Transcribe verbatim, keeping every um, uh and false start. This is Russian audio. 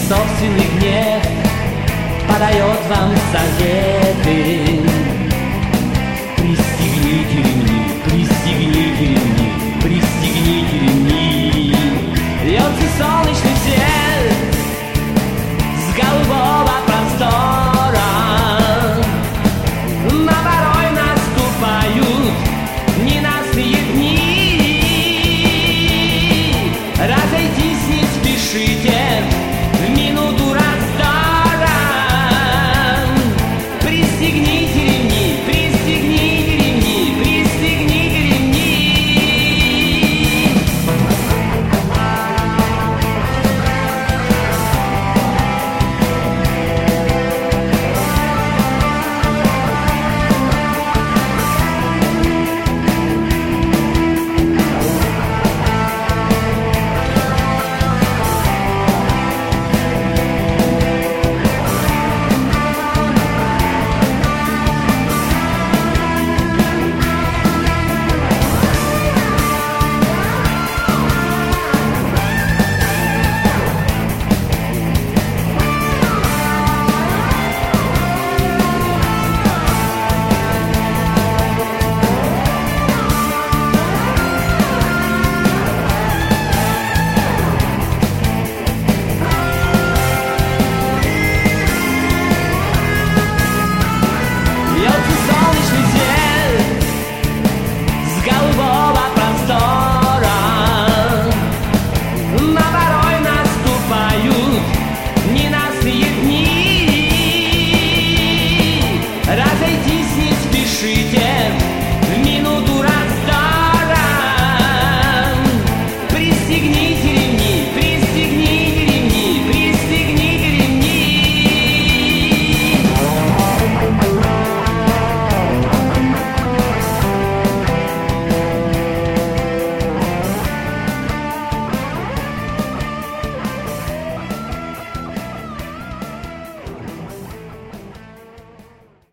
собственный гнев подает вам советы. Пристегните ремни, пристегните ремни, пристегните ремни. Льется солнечный свет с голубого простора. На порой наступают ненастные дни. Разойтись не спешите в минуту раздора. Пристегните ремни, пристегните ремни, пристегните ремни. Разойтись не спешите